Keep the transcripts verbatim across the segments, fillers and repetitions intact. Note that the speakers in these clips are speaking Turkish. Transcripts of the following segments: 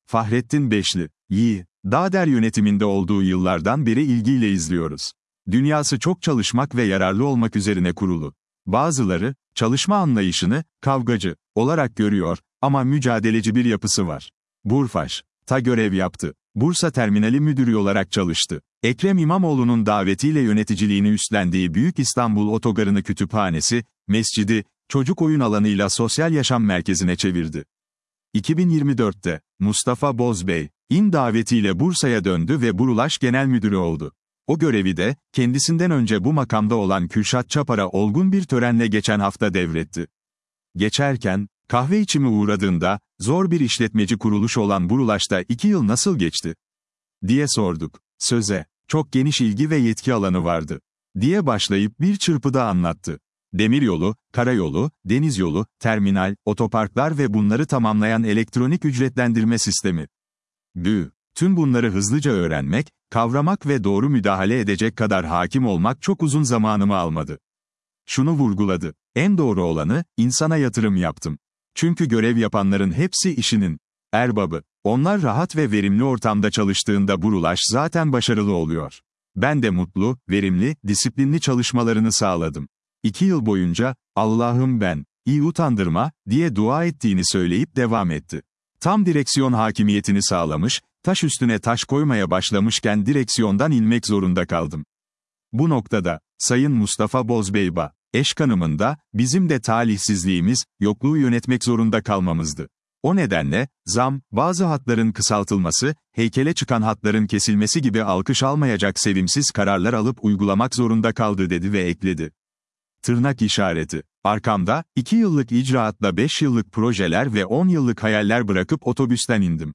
Fahrettin Beşli, yi, Dağder yönetiminde olduğu yıllardan beri ilgiyle izliyoruz. Dünyası çok çalışmak ve yararlı olmak üzerine kurulu. Bazıları, çalışma anlayışını, kavgacı, olarak görüyor, ama mücadeleci bir yapısı var. Burfaş, ta görev yaptı. Bursa Terminali Müdürü olarak çalıştı. Ekrem İmamoğlu'nun davetiyle yöneticiliğini üstlendiği Büyük İstanbul Otogarı'nı kütüphanesi, mescidi, çocuk oyun alanıyla sosyal yaşam merkezine çevirdi. iki bin yirmi dörtte, Mustafa Bozbey, İN davetiyle Bursa'ya döndü ve Burulaş Genel Müdürü oldu. O görevi de, kendisinden önce bu makamda olan Kürşat Çapar'a olgun bir törenle geçen hafta devretti. Geçerken, kahve içimi uğradığında, zor bir işletmeci kuruluş olan Burulaş'ta iki yıl nasıl geçti? Diye sorduk. Söze, çok geniş ilgi ve yetki alanı vardı. Diye başlayıp bir çırpıda anlattı. Demiryolu, karayolu, denizyolu, terminal, otoparklar ve bunları tamamlayan elektronik ücretlendirme sistemi. Bü. Tüm bunları hızlıca öğrenmek, kavramak ve doğru müdahale edecek kadar hakim olmak çok uzun zamanımı almadı. Şunu vurguladı. En doğru olanı, insana yatırım yaptım. Çünkü görev yapanların hepsi işinin erbabı. Onlar rahat ve verimli ortamda çalıştığında Burulaş zaten başarılı oluyor. Ben de mutlu, verimli, disiplinli çalışmalarını sağladım. İki yıl boyunca, Allah'ım ben, iyi utandırma, diye dua ettiğini söyleyip devam etti. Tam direksiyon hakimiyetini sağlamış, taş üstüne taş koymaya başlamışken direksiyondan inmek zorunda kaldım. Bu noktada, Sayın Mustafa Bozbeyba, eşkanımında, bizim de talihsizliğimiz, yokluğu yönetmek zorunda kalmamızdı. O nedenle, zam, bazı hatların kısaltılması, heykele çıkan hatların kesilmesi gibi alkış almayacak sevimsiz kararlar alıp uygulamak zorunda kaldı dedi ve ekledi. Tırnak işareti. Arkamda, iki yıllık icraatla beş yıllık projeler ve on yıllık hayaller bırakıp otobüsten indim.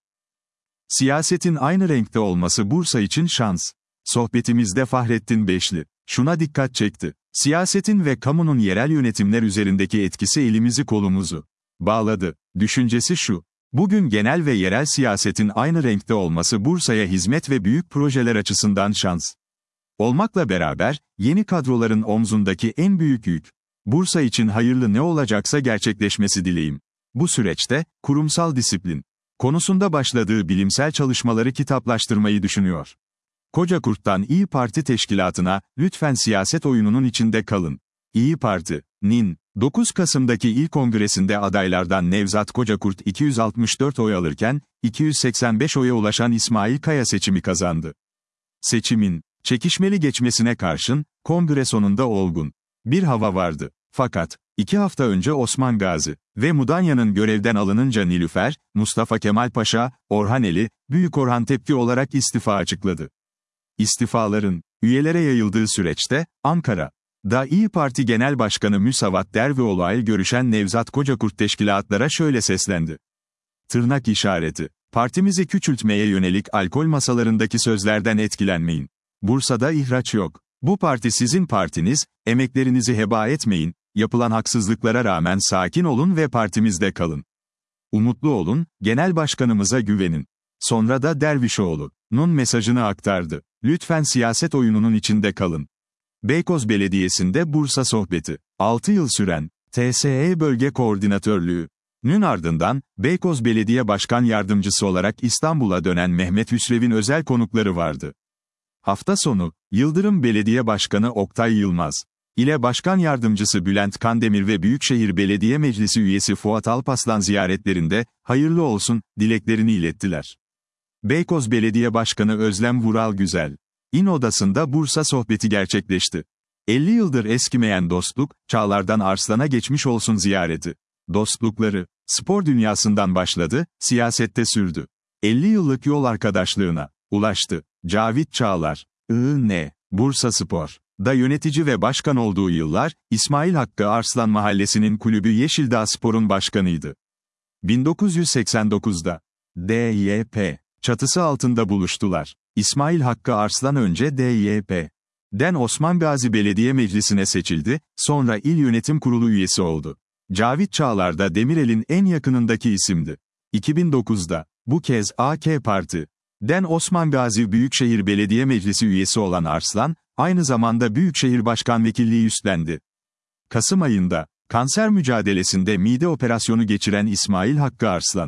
Siyasetin aynı renkte olması Bursa için şans. Sohbetimizde Fahrettin Beşli, şuna dikkat çekti. Siyasetin ve kamunun yerel yönetimler üzerindeki etkisi elimizi kolumuzu bağladı. Düşüncesi şu. Bugün genel ve yerel siyasetin aynı renkte olması Bursa'ya hizmet ve büyük projeler açısından şans olmakla beraber, yeni kadroların omzundaki en büyük yük. Bursa için hayırlı ne olacaksa gerçekleşmesi dileğim. Bu süreçte, kurumsal disiplin konusunda başladığı bilimsel çalışmaları kitaplaştırmayı düşünüyor. Kocakurt'tan İyi Parti teşkilatına, lütfen siyaset oyununun içinde kalın. İyi Parti'nin, dokuz Kasım'daki il kongresinde adaylardan Nevzat Kocakurt iki yüz altmış dört oy alırken, iki yüz seksen beş oya ulaşan İsmail Kaya seçimi kazandı. Seçimin, çekişmeli geçmesine karşın, kongre sonunda olgun bir hava vardı. Fakat, iki hafta önce Osman Gazi ve Mudanya'nın görevden alınınca Nilüfer, Mustafa Kemal Paşa, Orhaneli, Büyük Orhan tepki olarak istifa açıkladı. İstifaların, üyelere yayıldığı süreçte, Ankara'da İyi Parti Genel Başkanı Müsavat Dervioğlu ile görüşen Nevzat Kocakurt teşkilatlara şöyle seslendi. Tırnak işareti. Partimizi küçültmeye yönelik alkol masalarındaki sözlerden etkilenmeyin. Bursa'da ihraç yok. Bu parti sizin partiniz, emeklerinizi heba etmeyin, yapılan haksızlıklara rağmen sakin olun ve partimizde kalın. Umutlu olun, genel başkanımıza güvenin. Sonra da Dervişoğlu'nun mesajını aktardı. Lütfen siyaset oyununun içinde kalın. Beykoz Belediyesi'nde Bursa sohbeti. altı yıl süren, T S E Bölge Koordinatörlüğü'nün ardından, Beykoz Belediye Başkan Yardımcısı olarak İstanbul'a dönen Mehmet Hüsrev'in özel konukları vardı. Hafta sonu, Yıldırım Belediye Başkanı Oktay Yılmaz ile Başkan Yardımcısı Bülent Kandemir ve Büyükşehir Belediye Meclisi üyesi Fuat Alpaslan ziyaretlerinde, hayırlı olsun, dileklerini ilettiler. Beykoz Belediye Başkanı Özlem Vural Güzel, İN odasında Bursa sohbeti gerçekleşti. elli yıldır eskimeyen dostluk, Çağlar'dan Arslan'a geçmiş olsun ziyareti. Dostlukları, spor dünyasından başladı, siyasette sürdü. elli yıllık yol arkadaşlığına ulaştı. Cavit Çağlar, I N Bursaspor'da yönetici ve başkan olduğu yıllar, İsmail Hakkı Arslan Mahallesi'nin kulübü Yeşildağ Spor'un başkanıydı. bin dokuz yüz seksen dokuzda, D Y P çatısı altında buluştular. İsmail Hakkı Arslan önce D Y P'den Osman Gazi Belediye Meclisi'ne seçildi, sonra İl Yönetim Kurulu üyesi oldu. Cavit Çağlar da Demirel'in en yakınındaki isimdi. iki bin dokuzda, bu kez A K Parti'den Osman Gazi Büyükşehir Belediye Meclisi üyesi olan Arslan, aynı zamanda Büyükşehir Başkan Vekilliği üstlendi. Kasım ayında, kanser mücadelesinde mide operasyonu geçiren İsmail Hakkı Arslan,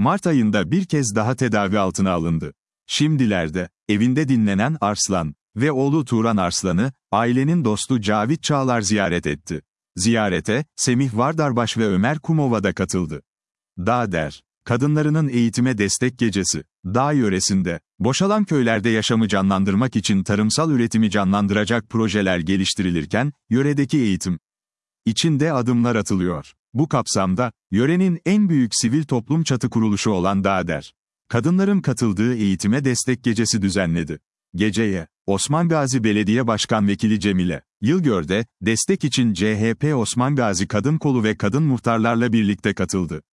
Mart ayında bir kez daha tedavi altına alındı. Şimdilerde, evinde dinlenen Arslan ve oğlu Turan Arslan'ı, ailenin dostu Cavit Çağlar ziyaret etti. Ziyarete, Semih Vardarbaş ve Ömer Kumova da katıldı. Dağder, kadınlarının eğitime destek gecesi, Dağ yöresinde, boşalan köylerde yaşamı canlandırmak için tarımsal üretimi canlandıracak projeler geliştirilirken, yöredeki eğitim içinde adımlar atılıyor. Bu kapsamda, yörenin en büyük sivil toplum çatı kuruluşu olan Dağder, kadınların katıldığı eğitime destek gecesi düzenledi. Geceye, Osman Gazi Belediye Başkan Vekili Cemile Yılgör de, destek için C H P Osman Gazi Kadın Kolu ve kadın muhtarlarla birlikte katıldı.